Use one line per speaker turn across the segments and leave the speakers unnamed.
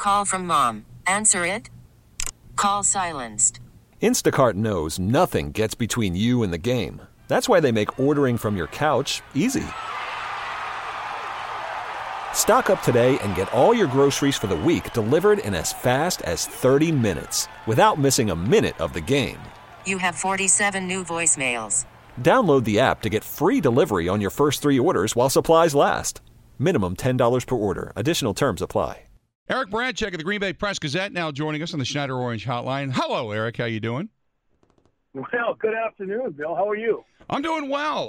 Call from mom. Answer it. Call silenced.
Instacart knows nothing gets between you and the game. That's why they make ordering from your couch easy. Stock up today and get all your groceries for the week delivered in as fast as 30 minutes without missing a minute of the game.
You have 47 new voicemails.
Download the app to get free delivery on your first 3 orders while supplies last. Minimum $10 per order. Additional terms apply.
Eric Bradcheck of the Green Bay Press-Gazette now joining us on the Schneider Orange Hotline. Hello, Eric. How you doing?
Well, good afternoon, Bill. How are you?
I'm doing well.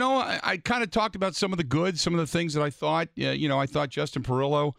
I kind of talked about some of the good, some of the things that I thought. I thought Justin Perillo,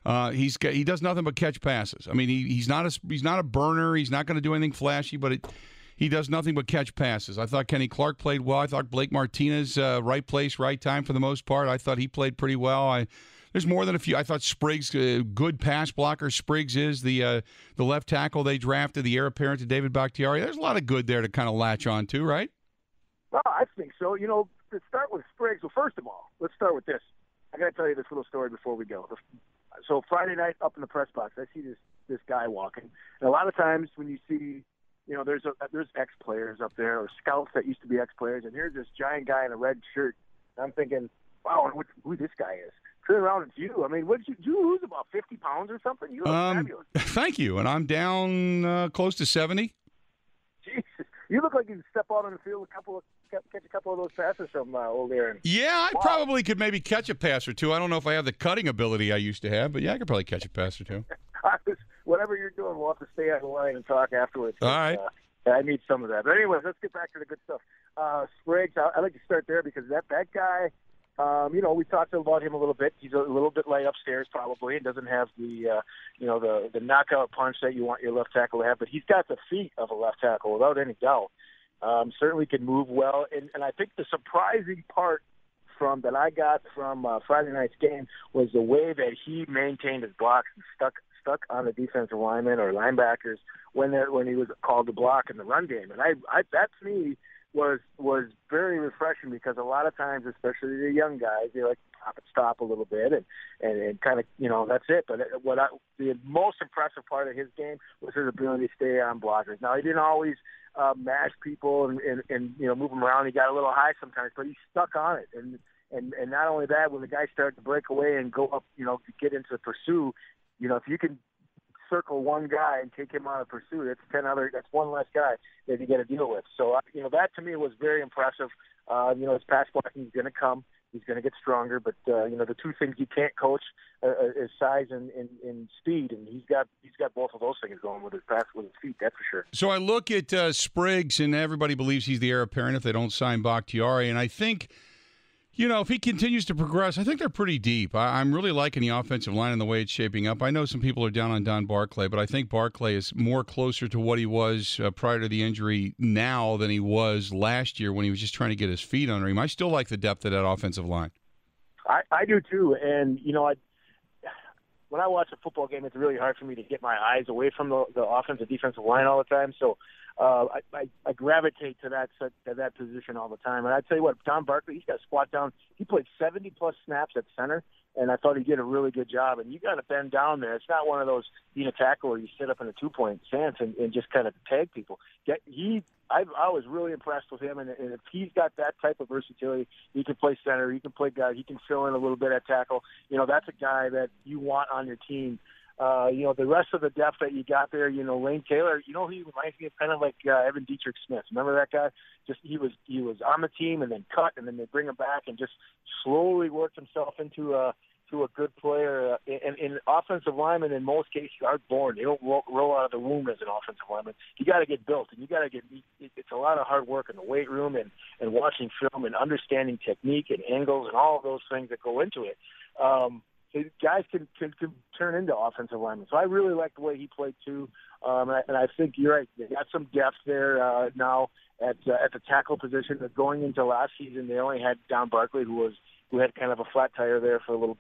he does nothing but catch passes. I mean, he's not a burner. He's not going to do anything flashy, but he does nothing but catch passes. I thought Kenny Clark played well. I thought Blake Martinez, right place, right time for the most part. I thought he played pretty well. There's more than a few. I thought Spriggs, good pass blocker. Spriggs is the left tackle they drafted, the heir apparent to David Bakhtiari. There's a lot of good there to kind of latch on to, right?
Well, I think so. To start with Spriggs, well, first of all, let's start with this. I got to tell you this little story before we go. So Friday night up in the press box, I see this guy walking. And a lot of times when you see, there's ex-players up there or scouts that used to be ex-players, and here's this giant guy in a red shirt. And I'm thinking, wow, who this guy is. Turn around, it's you. I mean, did you lose about 50 pounds or something? You look fabulous.
Thank you. And I'm down close to 70.
Jesus. You look like you can step out on the field catch a couple of those passes from old Aaron.
Yeah, I probably could maybe catch a pass or two. I don't know if I have the cutting ability I used to have, but yeah, I could probably catch a pass or two.
Whatever you're doing, we'll have to stay on the line and talk afterwards.
All right.
I need some of that. But anyways, let's get back to the good stuff. Spriggs, I'd like to start there because that guy, we talked about him a little bit. He's a little bit light upstairs probably and doesn't have the knockout punch that you want your left tackle to have, but he's got the feet of a left tackle without any doubt. Certainly can move well. And I think the surprising part that I got from Friday night's game was the way that he maintained his blocks and stuck on the defensive linemen or linebackers when he was called to block in the run game. And I that to me was very refreshing because a lot of times, especially the young guys, they like to pop and stop a little bit and kind of, that's it. But the most impressive part of his game was his ability to stay on blockers. Now, he didn't always mash people and move them around. He got a little high sometimes, but he stuck on it. And not only that, when the guys started to break away and go up, to get into the pursuit, if you can circle one guy and take him out of pursuit, that's one less guy that you got to deal with. So, that to me was very impressive. His pass blocking is going to come. He's going to get stronger, but the two things you can't coach is size and speed, and he's got both of those things going with his feet. That's for sure.
So I look at Spriggs, and everybody believes he's the heir apparent if they don't sign Bakhtiari, and I think, if he continues to progress, I think they're pretty deep. I'm really liking the offensive line and the way it's shaping up. I know some people are down on Don Barclay, but I think Barclay is more closer to what he was prior to the injury now than he was last year when he was just trying to get his feet under him. I still like the depth of that offensive line.
I do too, and when I watch a football game, it's really hard for me to get my eyes away from the offensive defensive line all the time. So I gravitate to that position all the time. And I tell you what, Don Barclay, he's got to squat down. He played 70-plus snaps at center, and I thought he did a really good job. And you got to bend down there. It's not one of those being a tackle where you sit up in a two-point stance and just kind of tag people. I was really impressed with him, and if he's got that type of versatility, he can play center, he can play guard, he can fill in a little bit at tackle. That's a guy that you want on your team. The rest of the depth that you got there, Lane Taylor, he reminds me of kind of like Evan Dietrich Smith. Remember that guy? Just he was on the team and then cut, and then they bring him back and just slowly worked himself into a good player. And offensive linemen, in most cases, aren't born. They don't roll out of the womb as an offensive lineman. You got to get built, and it's a lot of hard work in the weight room and watching film and understanding technique and angles and all of those things that go into it. Guys can turn into offensive linemen. So I really like the way he played too. And I think you're right. They got some depth there now at the tackle position. Going into last season, they only had Don Barclay, who had kind of a flat tire there for a little bit.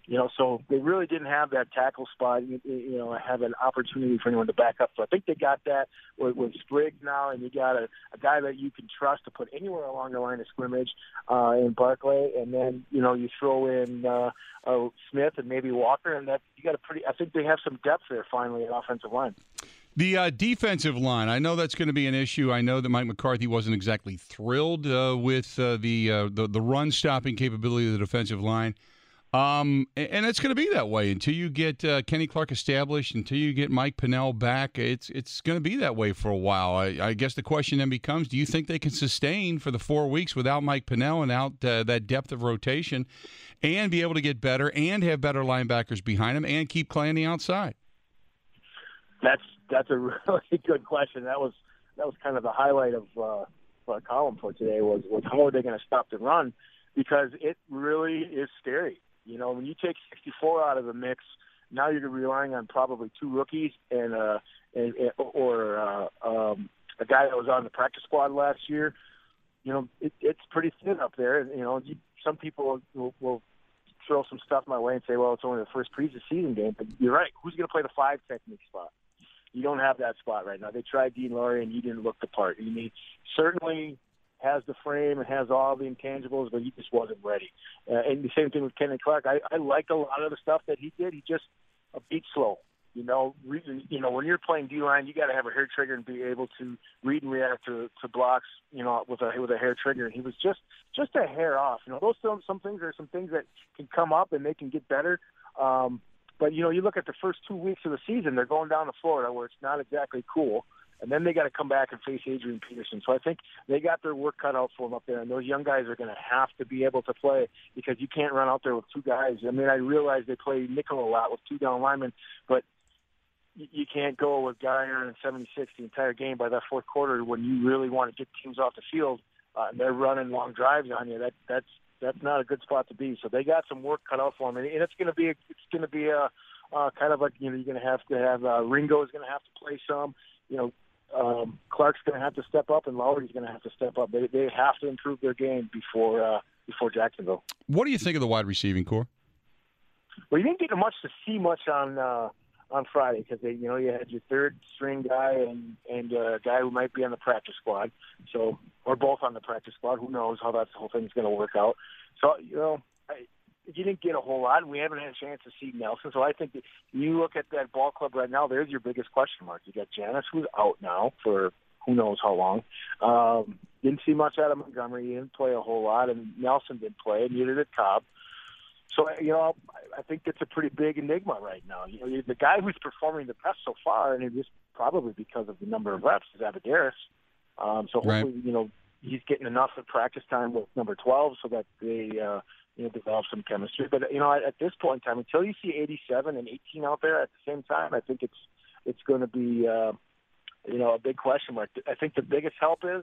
So they really didn't have that tackle spot, have an opportunity for anyone to back up. So I think they got that with Spriggs now, and you got a guy that you can trust to put anywhere along the line of scrimmage in Barclay, and then, you throw in Smith and maybe Walker, and that you got I think they have some depth there finally at offensive line.
The defensive line, I know that's going to be an issue. I know that Mike McCarthy wasn't exactly thrilled with the run-stopping capability of the defensive line. And it's going to be that way until you get Kenny Clark established, until you get Mike Pennell back. It's going to be that way for a while. I guess the question then becomes, do you think they can sustain for the 4 weeks without Mike Pennell and out that depth of rotation and be able to get better and have better linebackers behind them and keep Clay on the outside?
That's a really good question. That was kind of the highlight of our column for today was how are they going to stop the run, because it really is scary. When you take 64 out of the mix, now you're relying on probably 2 rookies and a guy that was on the practice squad last year. It's pretty thin up there. Some people will throw some stuff my way and say, well, it's only the first preseason game. But you're right. Who's going to play the 5 technique spot? You don't have that spot right now. They tried Dean Laurie, and he didn't look the part. He certainly has the frame and has all the intangibles, but he just wasn't ready. And the same thing with Kenny Clark. I liked a lot of the stuff that he did. He just a beat slow. When you're playing D-line, you got to have a hair trigger and be able to read and react to blocks, with a hair trigger. And he was just a hair off. Those some things are some things that can come up and they can get better. But you look at the first 2 weeks of the season, they're going down to Florida where it's not exactly cool. And then they got to come back and face Adrian Peterson. So I think they got their work cut out for them up there. And those young guys are going to have to be able to play, because you can't run out there with 2 guys. I mean, I realize they play nickel a lot with 2 down linemen, but you can't go with Geyer and 76 the entire game by that fourth quarter when you really want to get teams off the field. And they're running long drives on you. That's not a good spot to be. So they got some work cut out for them. And it's going to be a kind of like, you're going to have Ringo is going to have to play some. Clark's going to have to step up, and Lowry's going to have to step up. They have to improve their game before Jacksonville.
What do you think of the wide receiving core?
Well, you didn't get to see much on Friday, because you had your third string guy and a guy who might be on the practice squad, or both on the practice squad. Who knows how that whole thing's going to work out? So you didn't get a whole lot, and we haven't had a chance to see Nelson. So I think that you look at that ball club right now, there's your biggest question mark. You got Janis, who's out now for who knows how long. Didn't see much out of Montgomery. He didn't play a whole lot, and Nelson didn't play, and neither did Cobb. So, I think it's a pretty big enigma right now. The guy who's performing the best so far, and it is probably because of the number of reps, is Abadaris. So hopefully,
right.
He's getting enough of practice time with number 12 so that they, develop some chemistry. But, at this point in time, until you see 87 and 18 out there at the same time, I think it's going to be, a big question mark. I think the biggest help is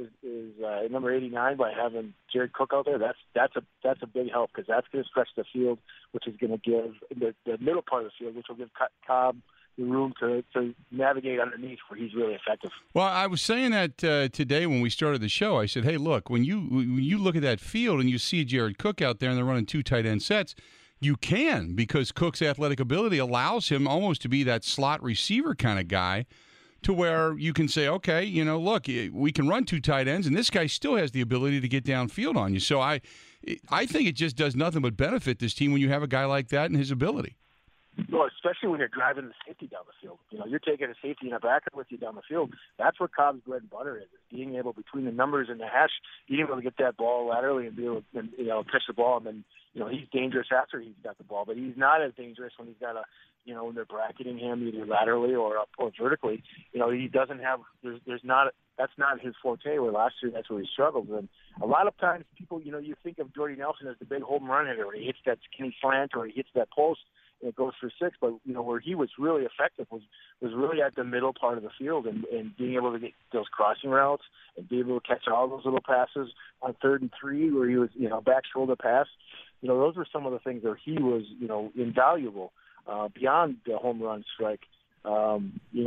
number 89 by having Jared Cook out there. That's a big help, because that's going to stretch the field, which is going to give the middle part of the field, which will give Cobb the room to navigate underneath where he's really effective.
Well, I was saying that today when we started the show. I said, hey, look, when you look at that field and you see Jared Cook out there and they're running 2 tight end sets, you can, because Cook's athletic ability allows him almost to be that slot receiver kind of guy, to where you can say, okay, look, we can run 2 tight ends, and this guy still has the ability to get downfield on you. So I think it just does nothing but benefit this team when you have a guy like that and his ability.
Well, especially when you're driving the safety down the field. You're taking a safety and a backer with you down the field. That's where Cobb's bread and butter is being able, between the numbers and the hash, being able to get that ball laterally and be able to catch the ball. And then, he's dangerous after he's got the ball, but he's not as dangerous when he's got when they're bracketing him either laterally or up or vertically. He doesn't have, that's not his forte, where last year that's where he struggled. And a lot of times people, you think of Jordy Nelson as the big home run hitter, where he hits that skinny slant or he hits that post and it goes for 6. But, where he was really effective was really at the middle part of the field and being able to get those crossing routes and be able to catch all those little passes on 3rd and 3 where he was, back shoulder pass. Those were some of the things where he was, invaluable beyond the home run strike. So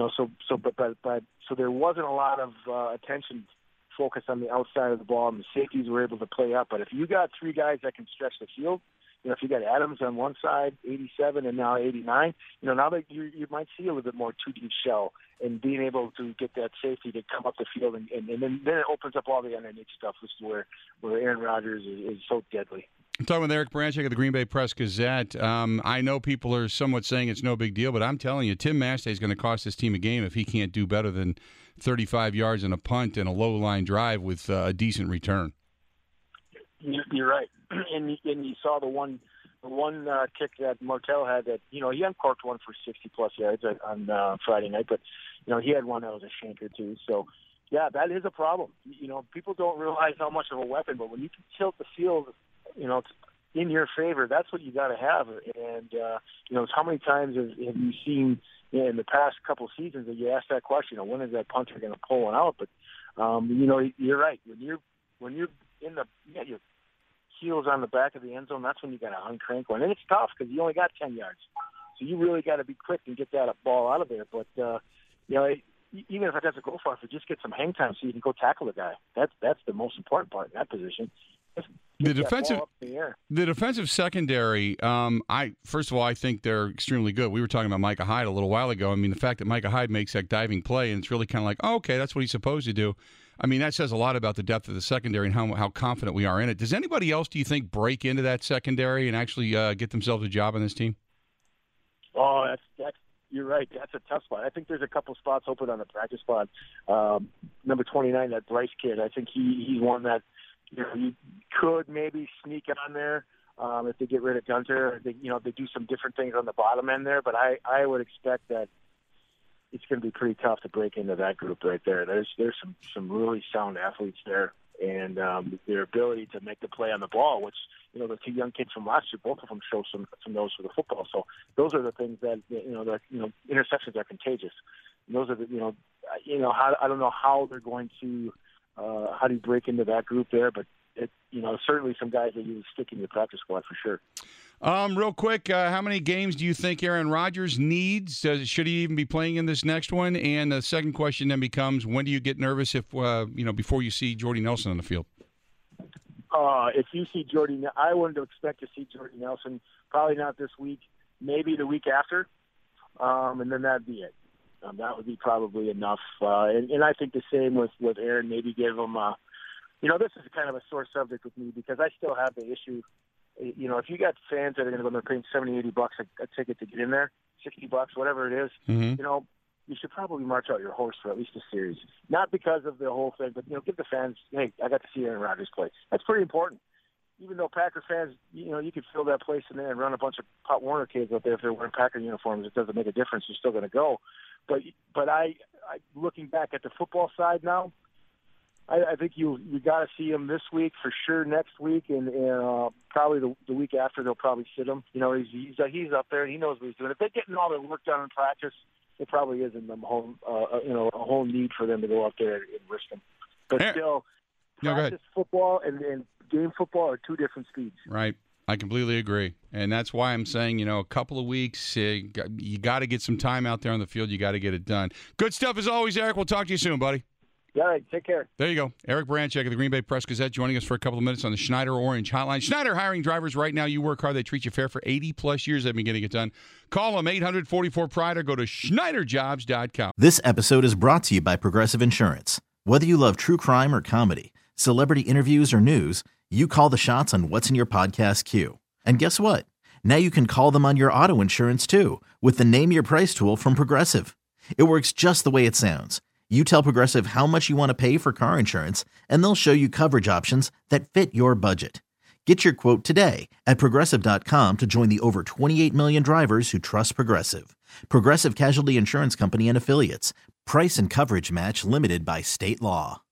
there wasn't a lot of attention focused on the outside of the ball, and the safeties were able to play up. But if you got 3 guys that can stretch the field, if you got Adams on one side, 87, and now 89, now that you might see a little bit more two deep shell and being able to get that safety to come up the field, and then it opens up all the underneath stuff, which is where Aaron Rodgers is so deadly.
I'm talking with Eric Branchek of the Green Bay Press-Gazette. I know people are somewhat saying it's no big deal, but I'm telling you, Tim Masthay is going to cost this team a game if he can't do better than 35 yards and a punt and a low-line drive with a decent return.
You're right, and you saw the one kick that Martell had that he uncorked one for 60-plus yards on Friday night, but he had one that was a shanker too. So yeah, that is a problem. People don't realize how much of a weapon, but when you can tilt the field, in your favor, that's what you got to have. And how many times have you seen in the past couple of seasons that you ask that question? When is that punter going to pull one out? But you're right. When you're in your heels on the back of the end zone, that's when you got to uncrank one, and it's tough because you only got 10 yards, so you really got to be quick and get that ball out of there. But even if it doesn't go far, if you just get some hang time so you can go tackle the guy, that's the most important part in that position.
The defensive secondary, first of all, I think they're extremely good. We were talking about Micah Hyde a little while ago. I mean, the fact that Micah Hyde makes that diving play, and it's really kind of like, oh, okay, that's what he's supposed to do. I mean, that says a lot about the depth of the secondary and how confident we are in it. Does anybody else, do you think, break into that secondary and actually get themselves a job on this team?
Oh, that's you're right. That's a tough spot. I think there's a couple spots open on the practice squad. Number 29, that Bryce kid, I think he's one that you could maybe sneak on there if they get rid of Gunter. They do some different things on the bottom end there, but I would expect that it's going to be pretty tough to break into that group right there. There's some really sound athletes there, and their ability to make the play on the ball, which the two young kids from last year, both of them show some nose for the football. So those are the things that interceptions are contagious. And those are the I don't know how they're going to. How do you break into that group there? But certainly some guys that you stick in your practice squad for sure.
Real quick, how many games do you think Aaron Rodgers needs? Should he even be playing in this next one? And the second question then becomes, when do you get nervous if before you see Jordy Nelson on the field?
If you see Jordy, I wouldn't expect to see Jordy Nelson. Probably not this week. Maybe the week after, and then that'd be it. That would be probably enough. And I think the same with Aaron. Maybe give him this is kind of a sore subject with me because I still have the issue. If you got fans that are going to go there paying $70, $80 a ticket to get in there, $60, whatever it is, you should probably march out your horse for at least a series. Not because of the whole thing, but give the fans, hey, I got to see Aaron Rodgers play. That's pretty important. Even though Packer fans, you could fill that place in there and run a bunch of Pop Warner kids out there if they're wearing Packer uniforms. It doesn't make a difference. You're still going to go. But I looking back at the football side now, I think you got to see him this week for sure. Next week and probably the week after they'll probably sit him. He's up there and he knows what he's doing. If they're getting all their work done in practice, it probably isn't a whole need for them to go up there and risk him. But still, practice football and game football are two different speeds.
Right. I completely agree. And that's why I'm saying, a couple of weeks, you got to get some time out there on the field. You got to get it done. Good stuff as always, Eric. We'll talk to you soon, buddy.
All right. Take care.
There you go. Eric Branchek of the Green Bay Press-Gazette joining us for a couple of minutes on the Schneider Orange Hotline. Schneider hiring drivers right now. You work hard. They treat you fair for 80-plus years. They've been getting it done. Call them 844-PRIDE or go to SchneiderJobs.com.
This episode is brought to you by Progressive Insurance. Whether you love true crime or comedy, celebrity interviews or news, you call the shots on what's in your podcast queue. And guess what? Now you can call them on your auto insurance, too, with the Name Your Price tool from Progressive. It works just the way it sounds. You tell Progressive how much you want to pay for car insurance, and they'll show you coverage options that fit your budget. Get your quote today at Progressive.com to join the over 28 million drivers who trust Progressive. Progressive Casualty Insurance Company and Affiliates. Price and coverage match limited by state law.